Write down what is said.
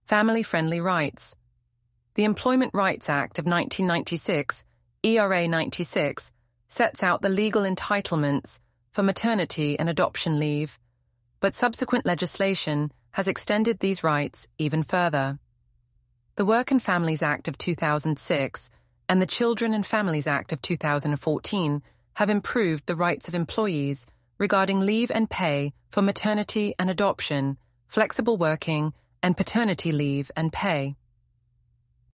Family-friendly rights. The Employment Rights Act of 1996, ERA 96, sets out the legal entitlements for maternity and adoption leave, but subsequent legislation has extended these rights even further. The Work and Families Act of 2006 and the Children and Families Act of 2014 have improved the rights of employees regarding leave and pay for maternity and adoption, flexible working, and paternity leave and pay.